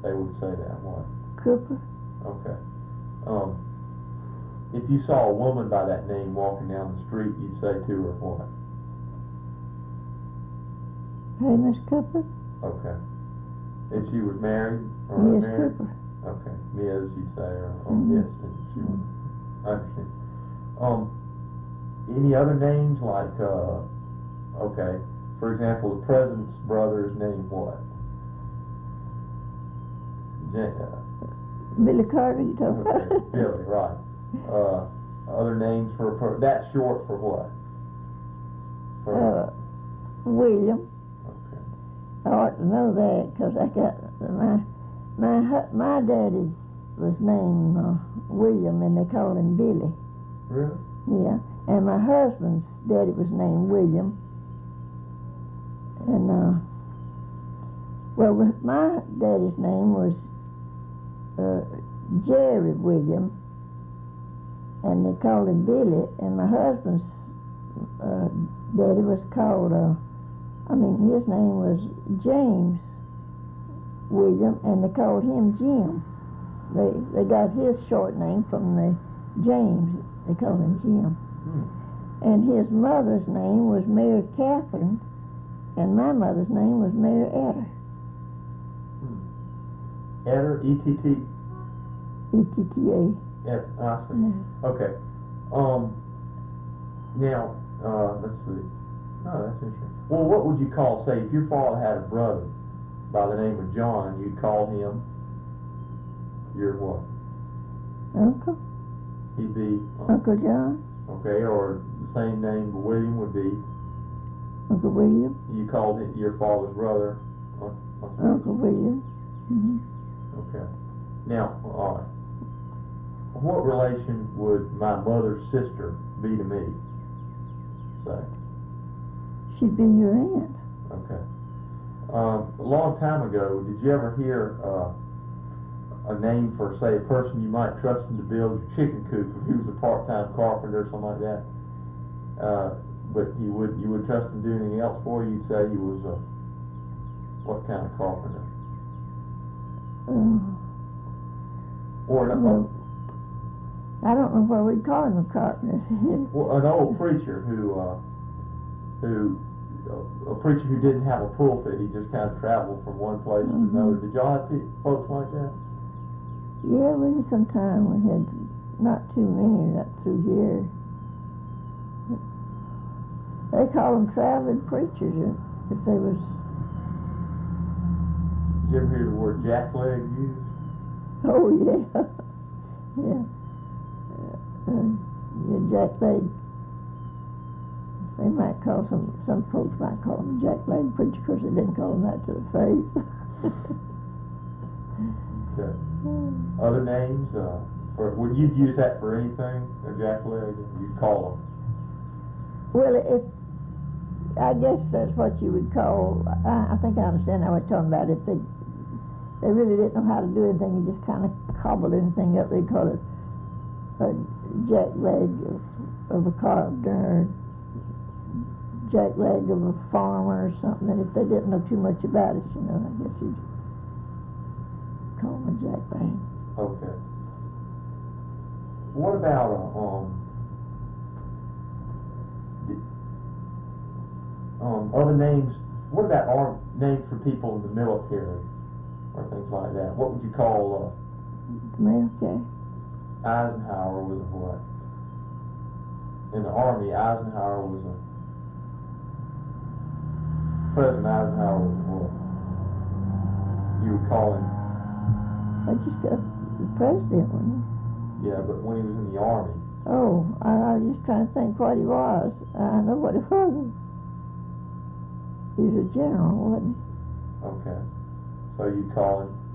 they would say that? What? Cooper. Okay. If you saw a woman by that name walking down the street, you'd say to her what? Hey, Miss Cooper. Okay. If she was married or Miss unmarried? Cooper. Okay. Ms. you'd say, or Mhm. Miss, and she would understand. Any other names like, okay, for example, the president's brother's name what? Billy Carter, you talking Okay, about? Billy, right. Other names for that's short for what? For, William. okay. I ought to know that because I got my daddy was named William, and they called him Billy. Really? Yeah, and my husband's daddy was named William, and well, my daddy's name was Jerry William, and they called him Billy, and my husband's daddy was called, his name was James William, and they called him Jim. They got his short name from the James. They called him Jim. And his mother's name was Mary Catherine, and my mother's name was Mary Etter. Etter, E-T-T? E-T-T-A. Yes, I see. Yeah. Okay. Now, let's see. Oh, that's interesting. Well, what would you call, say, if your father had a brother by the name of John, you'd call him your what? Uncle? He'd be, Uncle John? okay, or the same name, William would be, Uncle William? you called it your father's brother? Uncle William. Mm-hmm. Okay. Now, all right. What relation would my mother's sister be to me? Say. She'd be your aunt. Okay. A long time ago, did you ever hear a name for, say, a person you might trust him to build your chicken coop if he was a part-time carpenter or something like that? But you would trust him to do anything else for you? You'd say he was a what kind of carpenter? Or well, I don't know why we'd call him a carpenter. Well, an old preacher who a preacher who didn't have a pulpit. He just kind of traveled from one place to another. Did y'all have folks like that? Yeah, sometime we had not too many up through here. They call them traveling preachers if they was. Did you ever hear the word jackleg used? Oh yeah, yeah. Jackleg. They might call some folks might call them jackleg preacher because they didn't call them that to the face. Okay. Other names? Would you use that for anything? A jackleg? You'd call them? Well, I guess that's what you would call. I think I understand how we're talking about it. They really didn't know how to do anything. You just kind of cobbled anything up. They call it a jackleg of a carpenter, jackleg of a farmer or something. And if they didn't know too much about it, I guess you'd call them a jackleg. Okay. What about other names? What about names for people in the military or things like that? What would you call Military? Eisenhower was a what? In the Army, Eisenhower was a President Eisenhower was what? You would call him? I just got the president one. Yeah, but when he was in the Army. Oh, I was just trying to think what he was. I know what he was. He was a general, wasn't he? Okay. So you'd call him